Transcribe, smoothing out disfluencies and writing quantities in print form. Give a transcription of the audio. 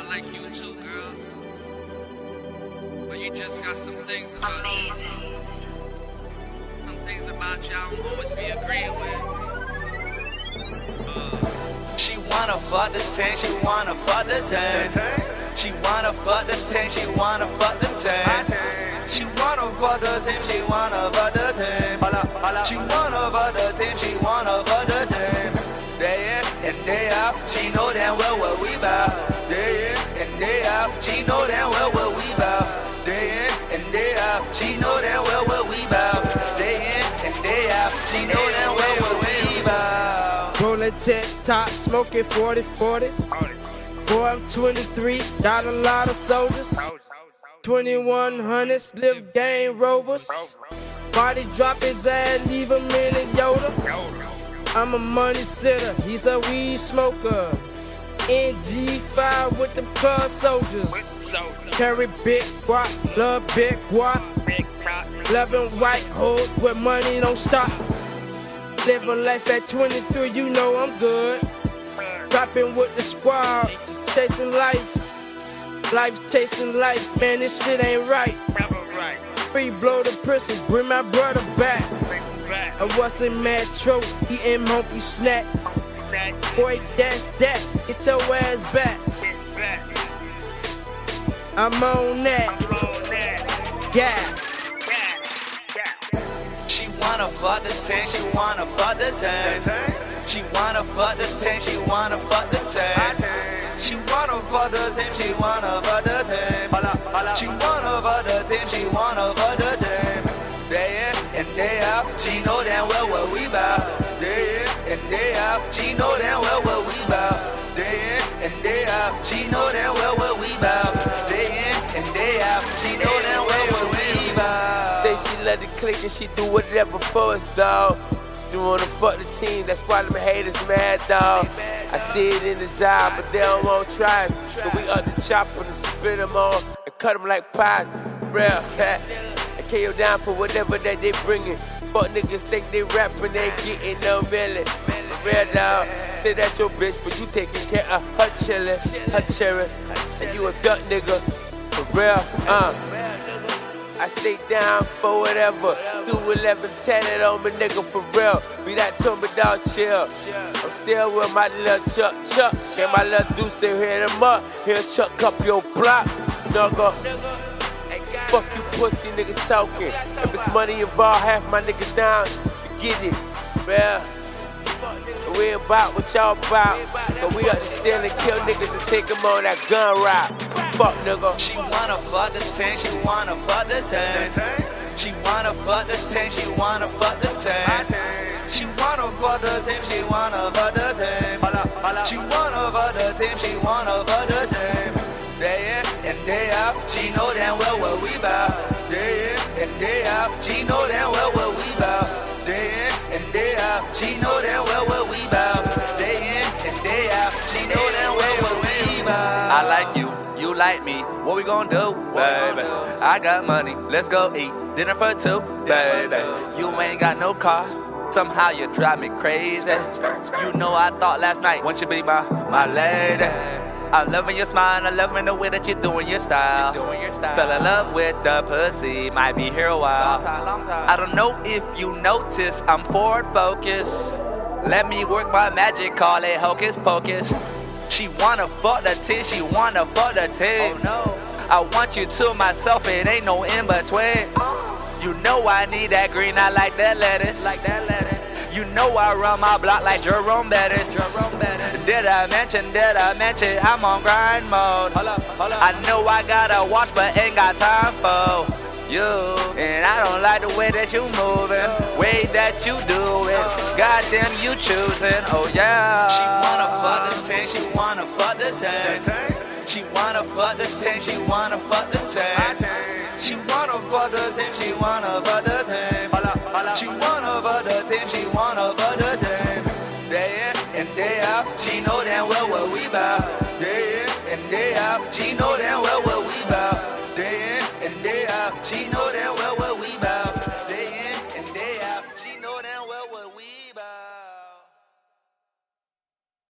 like you too, girl. But you just got some things about you. Some things about you I don't always be agreeing with. She wanna fuck the tank, she wanna fuck the tank. She wanna fuck the tank, she wanna fuck the tank. She wanna fuck the tank, she wanna fuck the tank. She wanna fuck the tank, she wanna fuck the tank. Day in and day out, she know damn well what we bout. Day in and day out, she know damn well what we bout. Day in and day out, she know damn well what we bout. Day in and day out, she know damn well what we bout. Rolling tip top, smoking 40s. Boy, I'm 23, got a lot of soldiers. 2100 split game rovers. Body drop his ass, leave him in a Yoda. I'm a money sitter, he's a weed smoker. NG5 with the plug soldiers. Carry big guap, love big guap. Loving white hoes where money don't stop. Living life at 23, you know I'm good. Dropping with the squad, chasing life. Life's chasing life, man, this shit ain't right. Free blow the prison, bring my brother back. I was in Metro, eating monkey snacks. Boy, that's that, get your ass back. I'm on that. Yeah. She wanna fuck the tank, she wanna fuck the tank. She wanna fuck the tank, she wanna fuck the tank. She wanna fuck the tank, she wanna fuck the tank. She wanna fuck the tank, she wanna fuck the tank. Day in and day out, she know damn well what we bout. Day in and day out, she know damn well what we bout. Day in and day out, she know damn well what we bout. Day in and day out, she know damn well what we bout. Say she let it click and she do whatever for us, dawg. You wanna fuck the team, that's why them haters mad, dawg. I see it in his eye, but they don't want to try it. So we up the chopper and split them on and cut them like pie. Real, I KO down for whatever that they bringin'. Fuck niggas think they rappin', they ain't getting no million. Real, dawg, say that's your bitch, but you taking care of her chillin', her cheering. And you a duck nigga, for real, I stay down for whatever. Do 11, 10 it on me, nigga, for real. Be that to me, dog, chill. I'm still with my little Chuck. And my little dude still hit him up. He'll chuck up your block, nigga. Fuck you pussy niggas talking. If it's money involved, half my niggas down to get it, real. We ain't about what y'all about. But we up to steal and kill niggas and take them on that gun route. Fuck, nigga. She wanna fuck the tank, she wanna fuck the tank. She wanna fuck the tank, she wanna fuck the tank. She wanna fuck the tank, she wanna fuck the tank. She wanna fuck the tank, she wanna fuck the tank. Day in and day out, she know damn well what we bout. Day in and day out, she know damn well what we bout. Day in and day out, she know damn well what we bout. Day in and day out, she know damn well what we bout. I like you, you like me. What we gon' do, baby? I got money, let's go eat dinner for two, baby. You ain't got no car, somehow you drive me crazy. You know I thought last night, won't you be my lady? I'm loving your smile, I'm loving the way that you're doing your style. Fell in love with the pussy, might be here a while. I don't know if you notice, I'm forward focused. Let me work my magic, call it hocus pocus. She wanna fuck the tea, she wanna fuck the tea. Oh no, I want you to myself, it ain't no in between. You know I need that green, I like that lettuce. You know I run my block like Jerome Bettis. Did I mention, I'm on grind mode. I know I gotta watch, but ain't got time for you. And I don't like the way that you moving, way that you do it. Goddamn, you choosing, oh yeah. She wanna fuck the tank, she wanna fuck the tank. She wanna fuck the tank, she wanna fuck the tank. She wanna fuck the tank, she wanna fuck the tank. She wanna fuck the tank, she wanna fuck the tank. Day in and day out, she know damn well what we bout. Day in and day out, she know damn well what we bout.